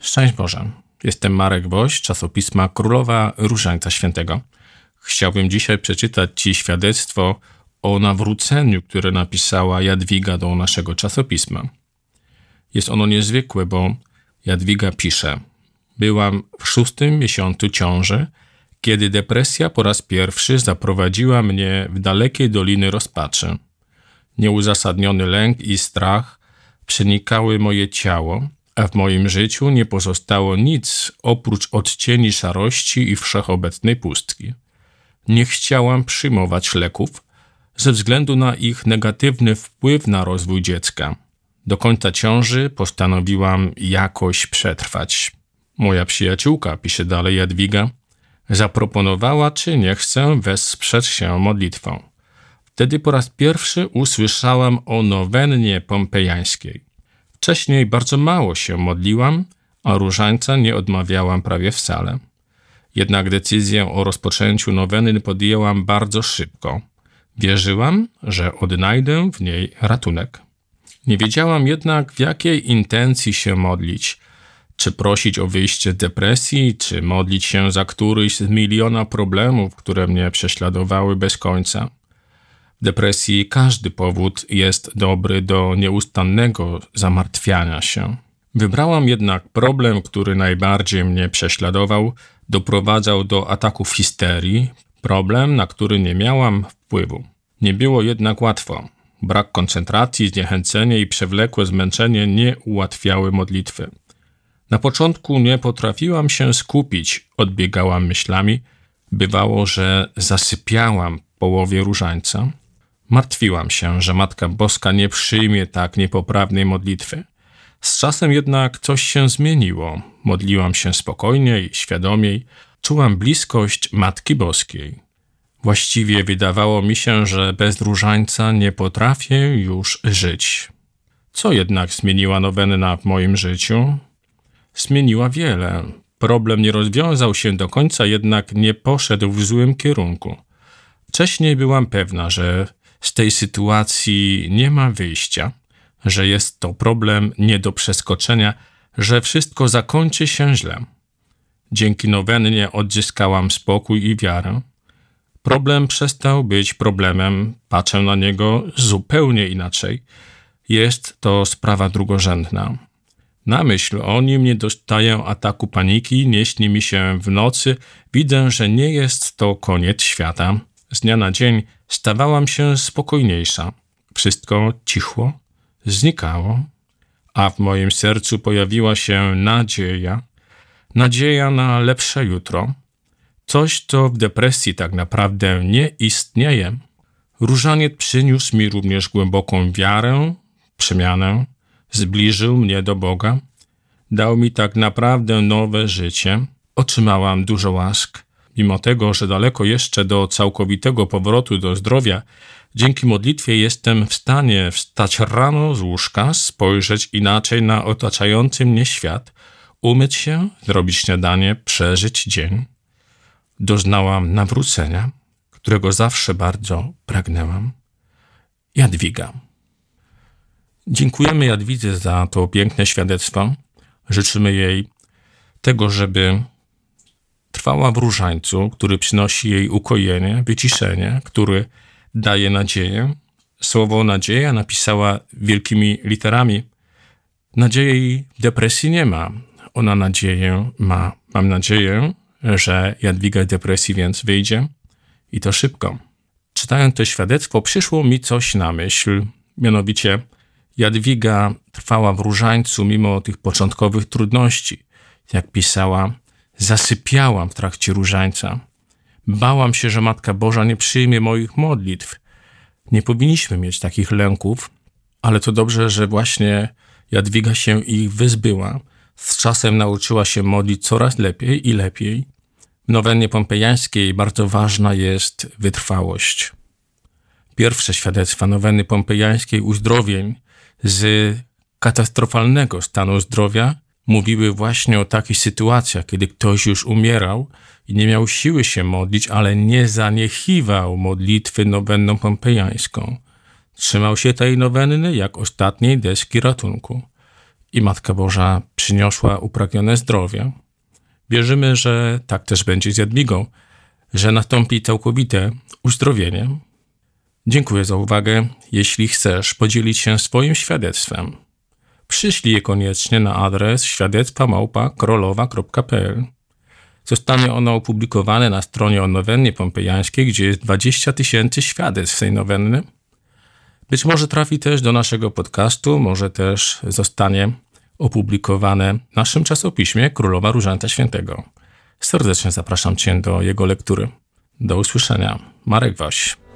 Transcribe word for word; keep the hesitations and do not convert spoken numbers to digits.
Szczęść Boże, jestem Marek Woś, czasopisma Królowa Różańca Świętego. Chciałbym dzisiaj przeczytać Ci świadectwo o nawróceniu, które napisała Jadwiga do naszego czasopisma. Jest ono niezwykłe, bo Jadwiga pisze: byłam w szóstym miesiącu ciąży, kiedy depresja po raz pierwszy zaprowadziła mnie w dalekie doliny rozpaczy. Nieuzasadniony lęk i strach przenikały moje ciało, a w moim życiu nie pozostało nic oprócz odcieni szarości i wszechobecnej pustki. Nie chciałam przyjmować leków ze względu na ich negatywny wpływ na rozwój dziecka. Do końca ciąży postanowiłam jakoś przetrwać. Moja przyjaciółka, pisze dalej Jadwiga, zaproponowała, czy nie chcę wesprzeć się modlitwą. Wtedy po raz pierwszy usłyszałam o nowennie pompejańskiej. Wcześniej bardzo mało się modliłam, a różańca nie odmawiałam prawie wcale. Jednak decyzję o rozpoczęciu noweny podjęłam bardzo szybko. Wierzyłam, że odnajdę w niej ratunek. Nie wiedziałam jednak, w jakiej intencji się modlić. Czy prosić o wyjście z depresji, czy modlić się za któryś z miliona problemów, które mnie prześladowały bez końca. W depresji każdy powód jest dobry do nieustannego zamartwiania się. Wybrałam jednak problem, który najbardziej mnie prześladował, doprowadzał do ataków histerii, problem, na który nie miałam wpływu. Nie było jednak łatwo. Brak koncentracji, zniechęcenie i przewlekłe zmęczenie nie ułatwiały modlitwy. Na początku nie potrafiłam się skupić, odbiegałam myślami. Bywało, że zasypiałam w połowie różańca. Martwiłam się, że Matka Boska nie przyjmie tak niepoprawnej modlitwy. Z czasem jednak coś się zmieniło. Modliłam się spokojniej, świadomiej. Czułam bliskość Matki Boskiej. Właściwie wydawało mi się, że bez różańca nie potrafię już żyć. Co jednak zmieniła nowenna w moim życiu? Zmieniła wiele. Problem nie rozwiązał się do końca, jednak nie poszedł w złym kierunku. Wcześniej byłam pewna, że z tej sytuacji nie ma wyjścia, że jest to problem nie do przeskoczenia, że wszystko zakończy się źle. Dzięki nowennie odzyskałam spokój i wiarę. Problem przestał być problemem, patrzę na niego zupełnie inaczej. Jest to sprawa drugorzędna. Na myśl o nim nie dostaję ataku paniki, nie śni mi się w nocy, widzę, że nie jest to koniec świata. Z dnia na dzień stawałam się spokojniejsza. Wszystko cichło, znikało, a w moim sercu pojawiła się nadzieja, nadzieja na lepsze jutro. Coś, co w depresji tak naprawdę nie istnieje. Różaniec przyniósł mi również głęboką wiarę, przemianę, zbliżył mnie do Boga, dał mi tak naprawdę nowe życie. Otrzymałam dużo łask. Mimo tego, że daleko jeszcze do całkowitego powrotu do zdrowia, dzięki modlitwie jestem w stanie wstać rano z łóżka, spojrzeć inaczej na otaczający mnie świat, umyć się, zrobić śniadanie, przeżyć dzień. Doznałam nawrócenia, którego zawsze bardzo pragnęłam. Jadwiga. Dziękujemy Jadwidze za to piękne świadectwo. Życzymy jej tego, żeby trwała w różańcu, który przynosi jej ukojenie, wyciszenie, który daje nadzieję. Słowo nadzieja napisała wielkimi literami. Nadziei depresji nie ma. Ona nadzieję ma. Mam nadzieję, że Jadwiga z depresji więc wyjdzie i to szybko. Czytając to świadectwo, przyszło mi coś na myśl, mianowicie Jadwiga trwała w różańcu mimo tych początkowych trudności. Jak pisała, zasypiałam w trakcie różańca. Bałam się, że Matka Boża nie przyjmie moich modlitw. Nie powinniśmy mieć takich lęków, ale to dobrze, że właśnie Jadwiga się ich wyzbyła. Z czasem nauczyła się modlić coraz lepiej i lepiej. W nowennie pompejańskiej bardzo ważna jest wytrwałość. Pierwsze świadectwa nowenny pompejańskiej uzdrowień z katastrofalnego stanu zdrowia mówiły właśnie o takich sytuacjach, kiedy ktoś już umierał i nie miał siły się modlić, ale nie zaniechiwał modlitwy nowenną pompejańską. Trzymał się tej nowenny jak ostatniej deski ratunku. i Matka Boża przyniosła upragnione zdrowie. Wierzymy, że tak też będzie z Jadwigą, że nastąpi całkowite uzdrowienie. Dziękuję za uwagę. Jeśli chcesz podzielić się swoim świadectwem, przyślij je koniecznie na adres świadectwa małpa krolowa kropka p l. Zostanie ono opublikowane na stronie o nowennie pompejańskiej, gdzie jest dwadzieścia tysięcy świadectw tej nowenny. Być może trafi też do naszego podcastu, może też zostanie opublikowane w naszym czasopiśmie Królowa Różańca Świętego. Serdecznie zapraszam Cię do jego lektury. Do usłyszenia. Marek Woś.